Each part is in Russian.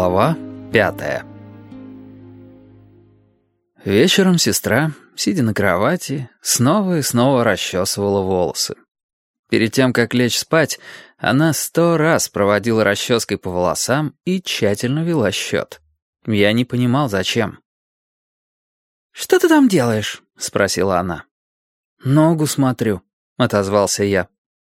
Глава 5. Вечером сестра, сидя на кровати, снова и снова расчесывала волосы. Перед тем, как лечь спать, она 100 раз проводила расческой по волосам и тщательно вела счет. Я не понимал, зачем. «Что ты там делаешь?» — спросила она. «Ногу смотрю», — отозвался я.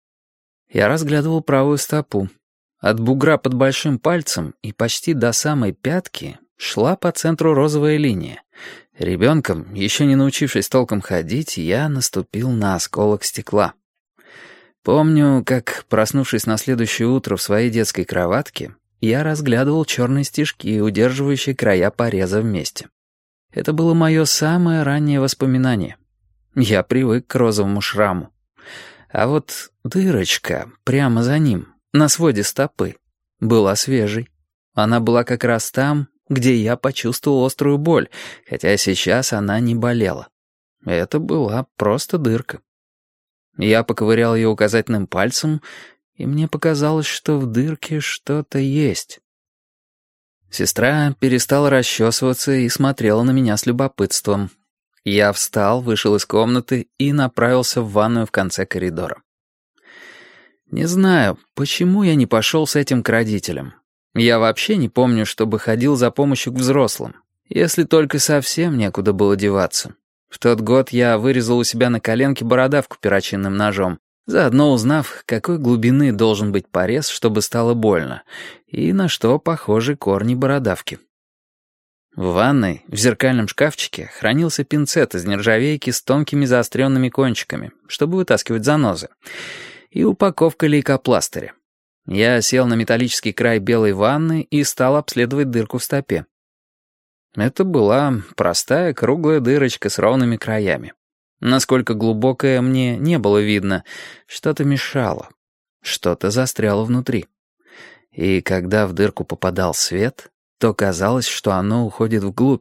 Я разглядывал правую стопу. От бугра под большим пальцем и почти до самой пятки шла по центру розовая линия. Ребенком, еще не научившись толком ходить, я наступил на осколок стекла. Помню, как, проснувшись на следующее утро в своей детской кроватке, я разглядывал черные стежки, удерживающие края пореза вместе. Это было мое самое раннее воспоминание. Я привык к розовому шраму. А вот дырочка прямо за ним, на своде стопы, была свежей. Она была как раз там, где я почувствовал острую боль, хотя сейчас она не болела. Это была просто дырка. Я поковырял ее указательным пальцем, и мне показалось, что в дырке что-то есть. Сестра перестала расчесываться и смотрела на меня с любопытством. Я встал, вышел из комнаты и направился в ванную в конце коридора. Не знаю, почему я не пошел с этим к родителям. Я вообще не помню, чтобы ходил за помощью к взрослым, если только совсем некуда было деваться. В тот год я вырезал у себя на коленке бородавку перочинным ножом, заодно узнав, какой глубины должен быть порез, чтобы стало больно, и на что похожи корни бородавки. В ванной, в зеркальном шкафчике, хранился пинцет из нержавейки с тонкими заостренными кончиками, чтобы вытаскивать занозы, и упаковка лейкопластыря. Я сел на металлический край белой ванны и стал обследовать дырку в стопе. Это была простая круглая дырочка с ровными краями. Насколько глубокая, мне не было видно. Что-то мешало. Что-то застряло внутри. И когда в дырку попадал свет, то казалось, что оно уходит вглубь.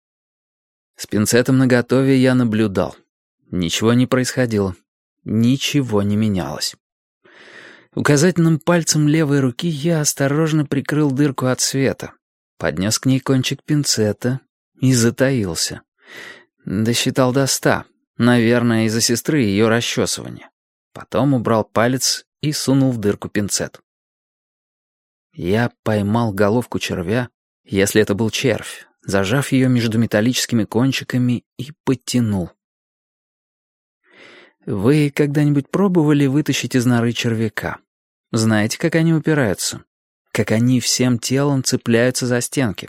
С пинцетом наготове я наблюдал. Ничего не происходило. Ничего не менялось. Указательным пальцем левой руки я осторожно прикрыл дырку от света, поднес к ней кончик пинцета и затаился. Досчитал до 100, наверное, из-за сестры и ее расчесывания. Потом убрал палец и сунул в дырку пинцет. Я поймал головку червя, если это был червь, зажав ее между металлическими кончиками и подтянул. Вы когда-нибудь пробовали вытащить из норы червяка? Знаете, как они упираются? Как они всем телом цепляются за стенки?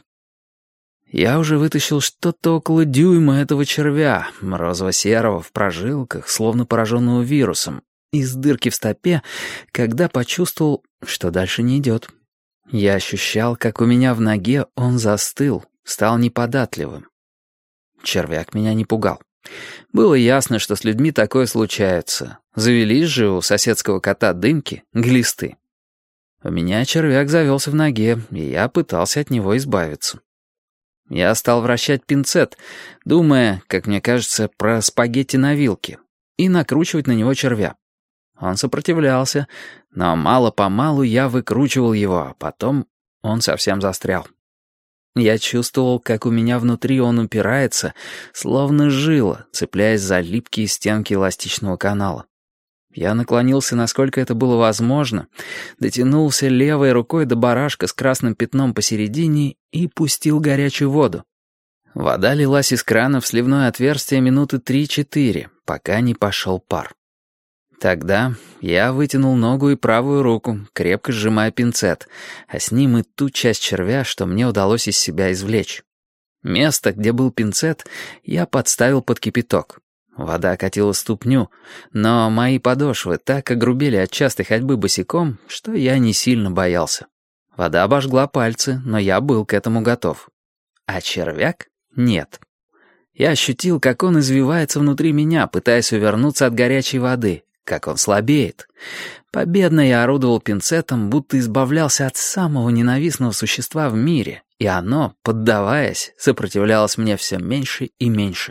Я уже вытащил что-то около дюйма этого червя, розово-серого, в прожилках, словно пораженного вирусом, из дырки в стопе, когда почувствовал, что дальше не идет. Я ощущал, как у меня в ноге он застыл, стал неподатливым. Червяк меня не пугал. Было ясно, что с людьми такое случается. Завелись же у соседского кота Дымки глисты. У меня червяк завелся в ноге, и я пытался от него избавиться. Я стал вращать пинцет, думая, как мне кажется, про спагетти на вилке, и накручивать на него червя. Он сопротивлялся, но мало-помалу я выкручивал его, а потом он совсем застрял. Я чувствовал, как у меня внутри он упирается, словно жила, цепляясь за липкие стенки эластичного канала. Я наклонился, насколько это было возможно, дотянулся левой рукой до барашка с красным пятном посередине и пустил горячую воду. Вода лилась из крана в сливное отверстие минуты 3-4, пока не пошел пар. Тогда я вытянул ногу и правую руку, крепко сжимая пинцет, а с ним и ту часть червя, что мне удалось из себя извлечь. Место, где был пинцет, я подставил под кипяток. Вода катила ступню, но мои подошвы так огрубели от частой ходьбы босиком, что я не сильно боялся. Вода обожгла пальцы, но я был к этому готов. А червяк — нет. Я ощутил, как он извивается внутри меня, пытаясь увернуться от горячей воды, как он слабеет. Победно я орудовал пинцетом, будто избавлялся от самого ненавистного существа в мире, и оно, поддаваясь, сопротивлялось мне все меньше и меньше.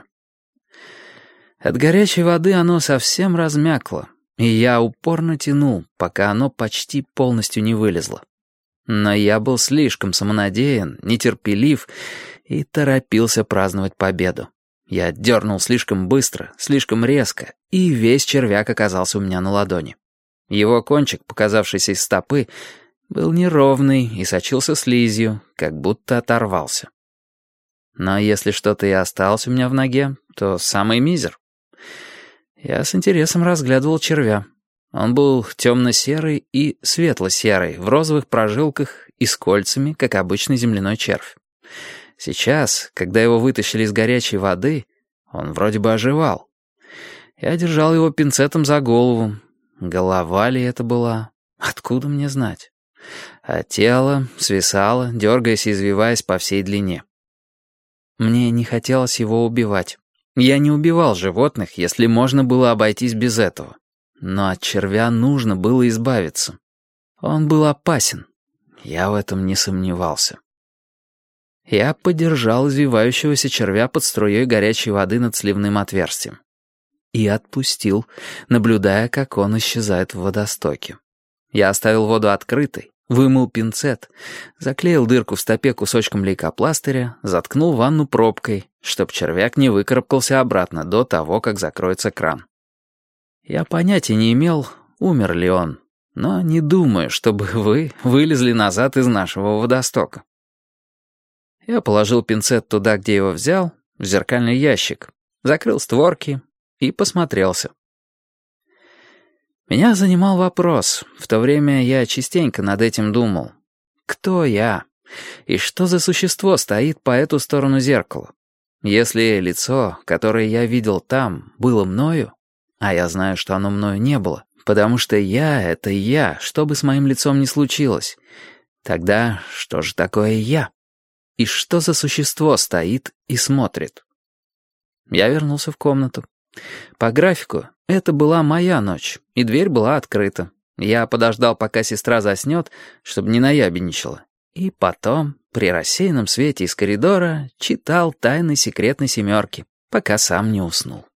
От горячей воды оно совсем размякло, и я упорно тянул, пока оно почти полностью не вылезло. Но я был слишком самонадеян, нетерпелив и торопился праздновать победу. Я дернул слишком быстро, слишком резко, и весь червяк оказался у меня на ладони. Его кончик, показавшийся из стопы, был неровный и сочился слизью, как будто оторвался. Но если что-то и осталось у меня в ноге, то самый мизер. Я с интересом разглядывал червя. Он был темно-серый и светло-серый, в розовых прожилках и с кольцами, как обычный земляной червь. Сейчас, когда его вытащили из горячей воды, он вроде бы оживал. Я держал его пинцетом за голову. Голова ли это была? Откуда мне знать? А тело свисало, дергаясь и извиваясь по всей длине. Мне не хотелось его убивать. Я не убивал животных, если можно было обойтись без этого. Но от червя нужно было избавиться. Он был опасен. Я в этом не сомневался. Я подержал извивающегося червя под струей горячей воды над сливным отверстием. И отпустил, наблюдая, как он исчезает в водостоке. Я оставил воду открытой, вымыл пинцет, заклеил дырку в стопе кусочком лейкопластыря, заткнул ванну пробкой, чтоб червяк не выкарабкался обратно до того, как закроется кран. Я понятия не имел, умер ли он, но не думаю, чтобы вы вылезли назад из нашего водостока. Я положил пинцет туда, где его взял, в зеркальный ящик, закрыл створки и посмотрелся. Меня занимал вопрос. В то время я частенько над этим думал. Кто я? И что за существо стоит по эту сторону зеркала? Если лицо, которое я видел там, было мною, а я знаю, что оно мною не было, потому что я — это я, что бы с моим лицом ни случилось, тогда что же такое я? И что за существо стоит и смотрит? Я вернулся в комнату. По графику, это была моя ночь, и дверь была открыта. Я подождал, пока сестра заснет, чтобы не наябедничала. И потом, при рассеянном свете из коридора, читал «Тайны секретной семерки», пока сам не уснул.